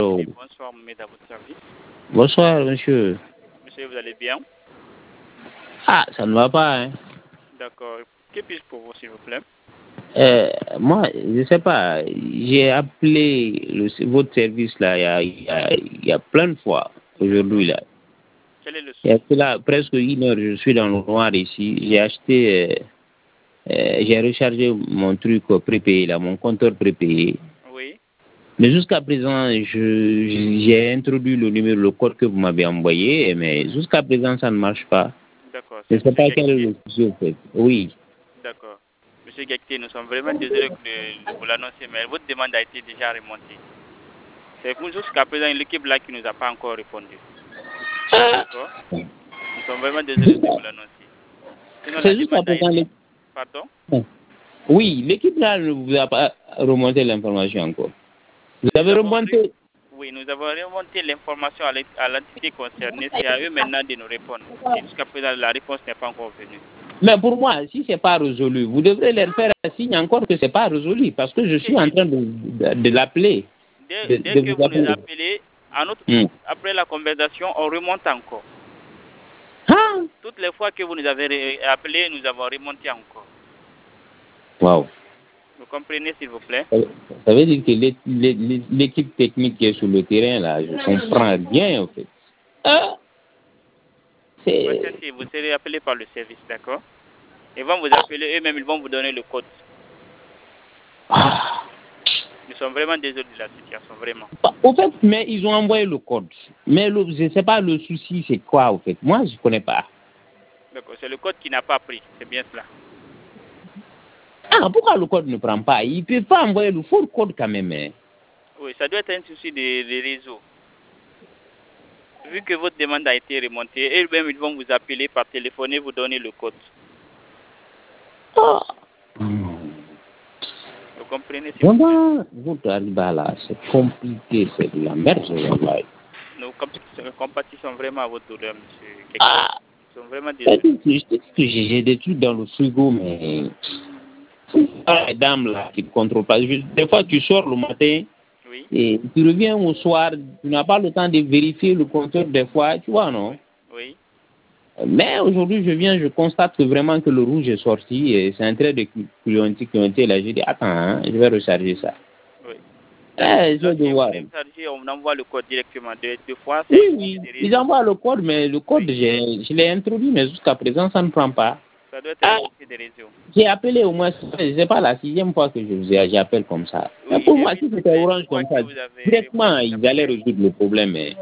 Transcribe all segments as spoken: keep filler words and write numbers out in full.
Oh. Bonsoir, Mohamed, à votre service. Bonsoir, monsieur. Monsieur, vous allez bien? Ah, ça ne va pas, hein. D'accord. Que puis-je pour vous, s'il vous plaît? Euh, moi, je ne sais pas. J'ai appelé le, votre service là il y, a, il, y a, il y a plein de fois aujourd'hui. Là. Quel est le Il y a souci? là, presque une heure, je suis dans le noir ici. J'ai acheté, euh, euh, j'ai rechargé mon truc prépayé, là, mon compteur prépayé. Oui. Mais jusqu'à présent, je, j'ai introduit le numéro, le code que vous m'avez envoyé, mais jusqu'à présent, ça ne marche pas. D'accord. Je ne C'est sais Monsieur pas quel est Gakité. le souci, en fait. Oui. D'accord. Monsieur Gakité, nous sommes vraiment désolés de, de vous l'annoncer, mais votre demande a été déjà remontée. C'est vous jusqu'à présent l'équipe là qui nous a pas encore répondu. D'accord. Nous sommes vraiment désolés de vous l'annoncer. Sinon, la C'est jusqu'à demande a présent. été... les- Pardon? Oui, l'équipe là ne vous a pas remonté l'information encore. Vous Nous avez avons... remonté. Oui, nous avons remonté l'information à l'ent- à l'entité concernée. C'est à eux maintenant de nous répondre. Et jusqu'à présent, la réponse n'est pas encore venue. Mais pour moi, si ce n'est pas résolu, vous devrez leur faire un signe encore que ce n'est pas résolu, parce que je suis en train de, de, de l'appeler. Dès, De, dès de que vous vous nous appeler. appelez, à notre, Hmm. après la conversation, on remonte encore. Ah! Toutes les fois que vous nous avez ré- appelé, nous avons remonté encore. Wow. Vous comprenez, s'il vous plaît? Ça ça veut dire que l'é- l'é- l'é- l'équipe technique qui est sur le terrain, là, je comprends bien, en fait. Ah! C'est... Patientez, vous serez appelé par le service, d'accord? Ils vont vous appeler, eux-mêmes, ils vont vous donner le code. Ah! Nous sommes vraiment désolés de la situation, vraiment. Au fait, mais ils ont envoyé le code. Mais le- je ne sais pas le souci, c'est quoi, au fait. Moi, je ne connais pas. D'accord, c'est le code qui n'a pas pris, c'est bien cela. Ah, pourquoi le code ne prend pas? Il ne peut pas envoyer le faux code quand même. Hein. Oui, ça doit être un souci des de réseaux. Vu que votre demande a été remontée, eux-mêmes, ils vont vous appeler par téléphone et vous donner le code. Ah. Hmm. Vous comprenez, s'il vous plaît? Vraiment, votre arrivée là, c'est compliqué, c'est de la merde, wallahi. Nous compatissons, compatissons vraiment à votre douleur, monsieur Kekki. Ah, Nous sommes vraiment c'est désolés. que je te dis que j'ai j'ai des trucs dans le frigo, mais ah, les dames là qui ne contrôlent pas. Je- des fois, tu sors le matin Oui, et tu reviens au soir, tu n'as pas le temps de vérifier le compteur des fois, tu vois, non? oui. Mais aujourd'hui, je viens, je constate que vraiment que le rouge est sorti et c'est en train de clienter, clienter là. J'ai dit, attends, hein, je vais recharger ça. Oui. Eh, je vais Lorsque vous devoir. rechargez, on envoie le code directement. Deux, deux fois, c'est Oui, un souci oui, de ils réseau. envoient le code, mais le code, Oui. j'ai- je l'ai introduit, mais jusqu'à présent, ça ne prend pas. Ça doit être Ah, un souci de réseau. j'ai appelé au moins, c'est pas la sixième fois que je vous ai- j'appelle comme ça. Mais Oui, pour j'ai moi, vu si toutes c'était les orange fois comme que ça, vous avez directement, remonté ils chaque allaient fois. résoudre le problème. Mais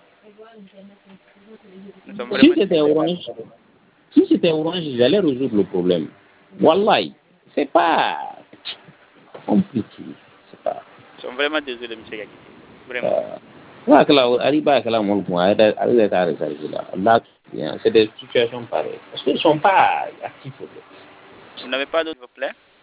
Nous sommes si vraiment c'était désolés. orange, si c'était orange, ils allaient résoudre le problème. Wallahi, c'est pas compliqué. C'est pas. Nous sommes vraiment désolés, monsieur Gakité. Vraiment. Euh, là, que là, arriba à la molle, moi, elle est elle est à réserver là. Là, bien, c'est des situations pareilles. Parce qu'ils ne sont pas actifs. Vous n'avez pas d'autre, s'il vous plaît?